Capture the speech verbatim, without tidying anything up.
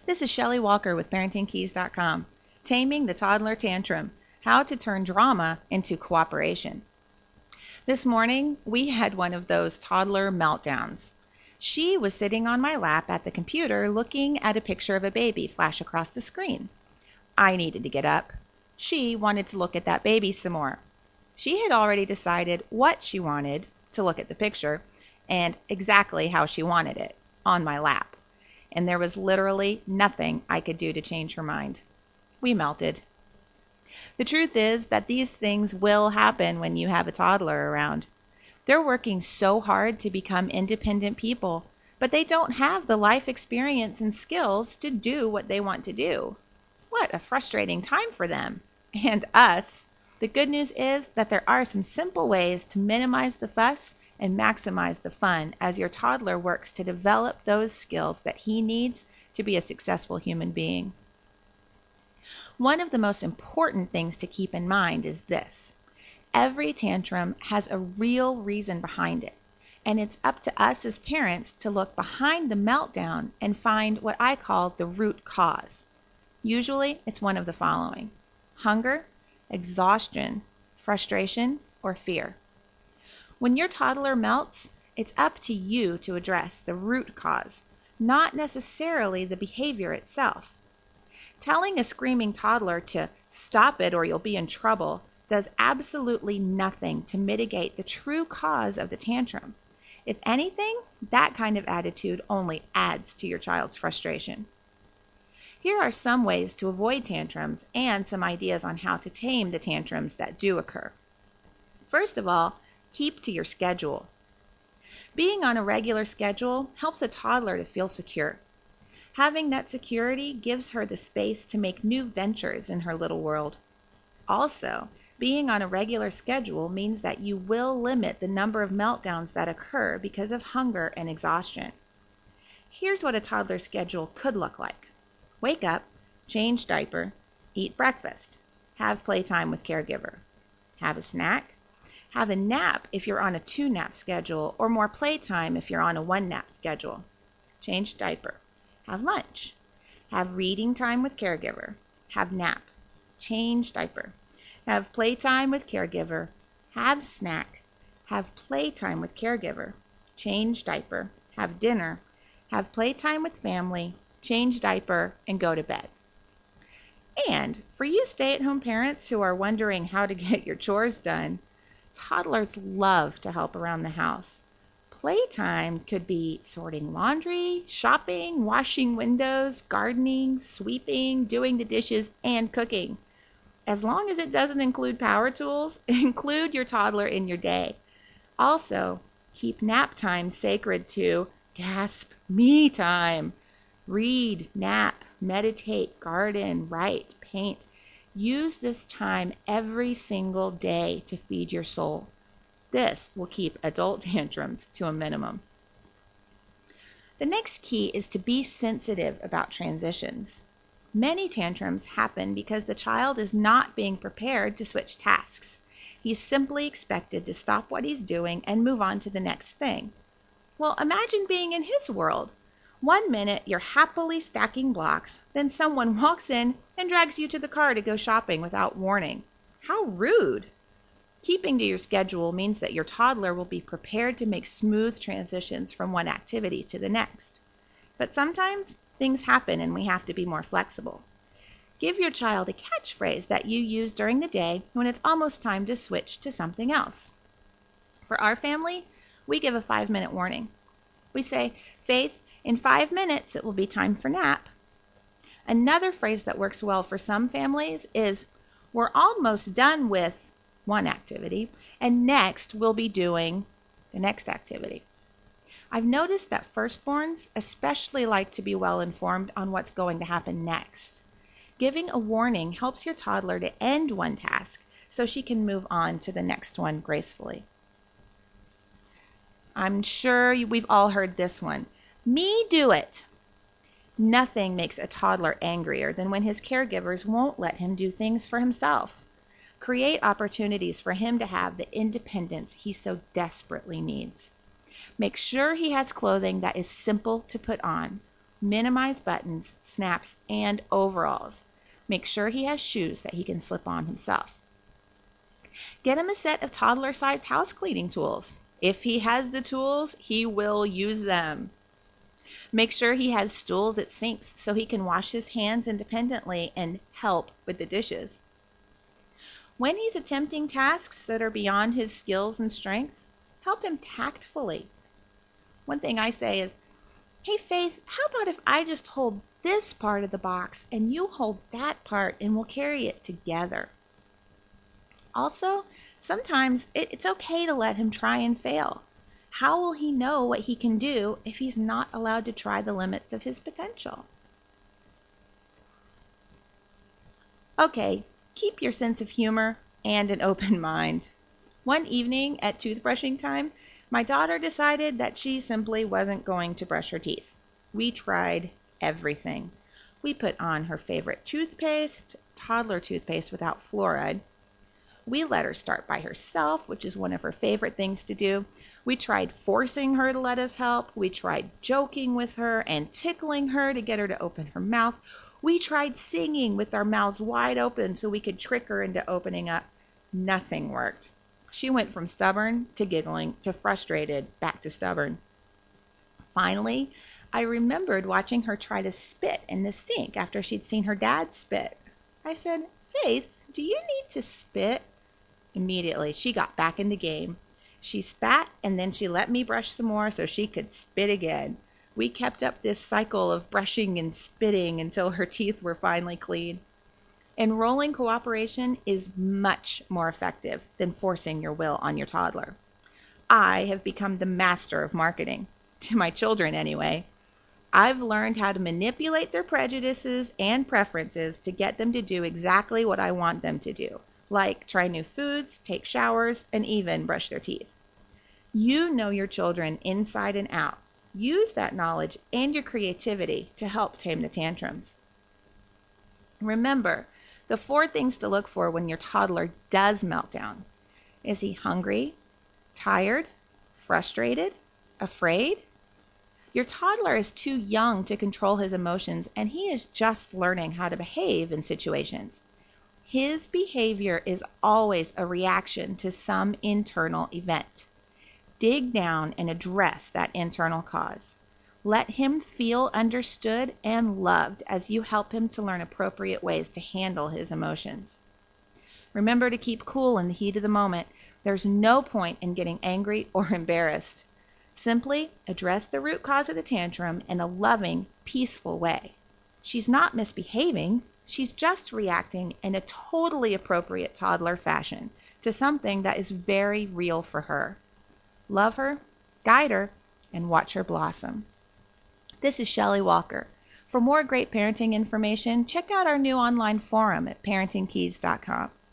This is Shelley Walker with parenting keys dot com. Taming the Toddler Tantrum, how to turn drama into cooperation. This morning, we had one of those toddler meltdowns. She was sitting on my lap at the computer looking at a picture of a baby flash across the screen. I needed to get up. She wanted to look at that baby some more. She had already decided what she wanted to look at the picture and exactly how she wanted it, on my lap. And there was literally nothing I could do to change her mind. We melted. The truth is that these things will happen when you have a toddler around. They're working so hard to become independent people, but they don't have the life experience and skills to do what they want to do. What a frustrating time for them. And us. The good news is that there are some simple ways to minimize the fuss and maximize the fun as your toddler works to develop those skills that he needs to be a successful human being. One of the most important things to keep in mind is this. Every tantrum has a real reason behind it, and it's up to us as parents to look behind the meltdown and find what I call the root cause. Usually, it's one of the following: hunger, exhaustion, frustration, or fear. When your toddler melts, it's up to you to address the root cause, not necessarily the behavior itself. Telling a screaming toddler to stop it or you'll be in trouble does absolutely nothing to mitigate the true cause of the tantrum. If anything, that kind of attitude only adds to your child's frustration. Here are some ways to avoid tantrums and some ideas on how to tame the tantrums that do occur. First of all, keep to your schedule. Being on a regular schedule helps a toddler to feel secure. Having that security gives her the space to make new ventures in her little world. Also, being on a regular schedule means that you will limit the number of meltdowns that occur because of hunger and exhaustion. Here's what a toddler schedule could look like. Wake up, change diaper, eat breakfast, have playtime with caregiver, have a snack, have a nap if you're on a two-nap schedule, or more playtime if you're on a one-nap schedule, change diaper, have lunch, have reading time with caregiver, have nap, change diaper, have playtime with caregiver, have snack, have playtime with caregiver, change diaper, have dinner, have playtime with family, change diaper, and go to bed. And for you stay-at-home parents who are wondering how to get your chores done, toddlers love to help around the house. Playtime could be sorting laundry, shopping, washing windows, gardening, sweeping, doing the dishes, and cooking. As long as it doesn't include power tools, include your toddler in your day. Also, keep nap time sacred to, gasp, me time. Read, nap, meditate, garden, write, paint. Use this time every single day to feed your soul. This will keep adult tantrums to a minimum. The next key is to be sensitive about transitions. Many tantrums happen because the child is not being prepared to switch tasks. He's simply expected to stop what he's doing and move on to the next thing. Well, imagine being in his world. One minute you're happily stacking blocks, then someone walks in and drags you to the car to go shopping without warning. How rude! Keeping to your schedule means that your toddler will be prepared to make smooth transitions from one activity to the next. But sometimes things happen and we have to be more flexible. Give your child a catchphrase that you use during the day when it's almost time to switch to something else. For our family, we give a five-minute warning. We say, "Faith, in five minutes, it will be time for nap." Another phrase that works well for some families is, "We're almost done with one activity, and next we'll be doing the next activity." I've noticed that firstborns especially like to be well informed on what's going to happen next. Giving a warning helps your toddler to end one task so she can move on to the next one gracefully. I'm sure we've all heard this one. Me do it. Nothing makes a toddler angrier than when his caregivers won't let him do things for himself. Create opportunities for him to have the independence he so desperately needs. Make sure he has clothing that is simple to put on. Minimize buttons, snaps, and overalls. Make sure he has shoes that he can slip on himself. Get him a set of toddler-sized house cleaning tools. If he has the tools, he will use them. Make sure he has stools at sinks so he can wash his hands independently and help with the dishes. When he's attempting tasks that are beyond his skills and strength, help him tactfully. One thing I say is, "Hey Faith, how about if I just hold this part of the box and you hold that part and we'll carry it together?" Also, sometimes it, it's okay to let him try and fail. How will he know what he can do if he's not allowed to try the limits of his potential? Okay, keep your sense of humor and an open mind. One evening at toothbrushing time, my daughter decided that she simply wasn't going to brush her teeth. We tried everything. We put on her favorite toothpaste, toddler toothpaste without fluoride. We let her start by herself, which is one of her favorite things to do. We tried forcing her to let us help. We tried joking with her and tickling her to get her to open her mouth. We tried singing with our mouths wide open so we could trick her into opening up. Nothing worked. She went from stubborn to giggling to frustrated, back to stubborn. Finally, I remembered watching her try to spit in the sink after she'd seen her dad spit. I said, "Faith, do you need to spit?" Immediately, she got back in the game. She spat, and then she let me brush some more so she could spit again. We kept up this cycle of brushing and spitting until her teeth were finally clean. Enrolling cooperation is much more effective than forcing your will on your toddler. I have become the master of marketing, to my children anyway. I've learned how to manipulate their prejudices and preferences to get them to do exactly what I want them to do, like try new foods, take showers, and even brush their teeth. You know your children inside and out. Use that knowledge and your creativity to help tame the tantrums. Remember, the four things to look for when your toddler does melt down. Is he hungry, tired, frustrated, afraid? Your toddler is too young to control his emotions, and he is just learning how to behave in situations. His behavior is always a reaction to some internal event. Dig down and address that internal cause. Let him feel understood and loved as you help him to learn appropriate ways to handle his emotions. Remember to keep cool in the heat of the moment. There's no point in getting angry or embarrassed. Simply address the root cause of the tantrum in a loving, peaceful way. She's not misbehaving. She's just reacting in a totally appropriate toddler fashion to something that is very real for her. Love her, guide her, and watch her blossom. This is Shelley Walker. For more great parenting information, check out our new online forum at parenting keys dot com.